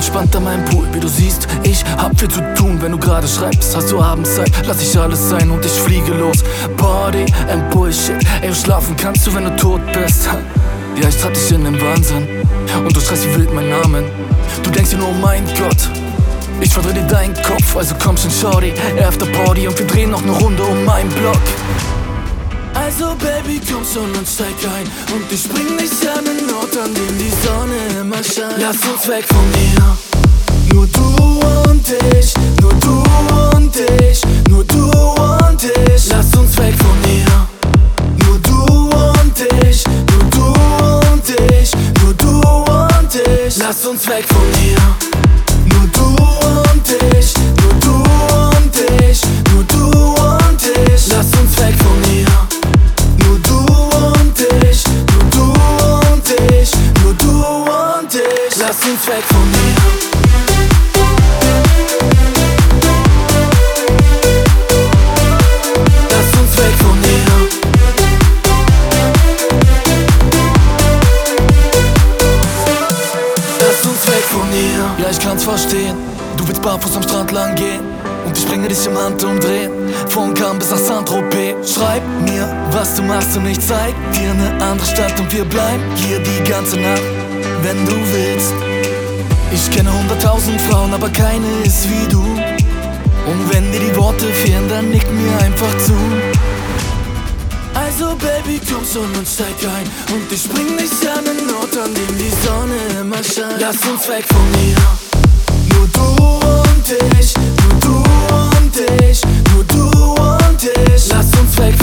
entspannt an meinem Pool. Wie du siehst, ich hab viel zu tun. Wenn du gerade schreibst, hast du abends Zeit. Lass ich alles sein und ich fliege los. Party and Bullshit. Ey, schlafen kannst du, wenn du tot bist. Ja, ich treib dich in den Wahnsinn und du schreist wie wild meinen Namen. Du denkst dir nur, oh mein Gott, ich verdreh dir deinen Kopf. Also komm schon, Shorty, After Party und wir drehen noch ne Runde um meinen Block. Also Baby, komm schon und steig ein und ich bring dich an den Ort, an dem die Sonne immer scheint. Lass uns weg von hier, nur du und ich, nur du und ich, nur du und ich. Lass uns weg von hier, nur du und ich, nur du und ich, nur du und ich. Lass uns weg von hier, nur du und ich, nur du und ich, nur du und ich. Lass uns weg von hier, nur du und ich, nur du und ich, nur du und ich. Lass uns weg von hier. Lass uns weg von hier. Lass uns weg von hier. Ja, ich kann's verstehen, du willst barfuß am Strand lang gehen und ich bringe dich im Handumdrehen, von Cannes bis nach Saint-Tropez. Schreib mir, was du machst und ich zeig dir ne andere Stadt und wir bleiben hier die ganze Nacht, wenn du willst. Ich kenne 100.000 Frauen, aber keine ist wie du. Und wenn dir die Worte fehlen, dann nick mir einfach zu. Also Baby, komm schon und steig ein und ich bring dich an den Ort, an dem die Sonne immer scheint. Lass uns weg von hier, nur du und ich, nur du und ich, nur du und ich. Lass uns weg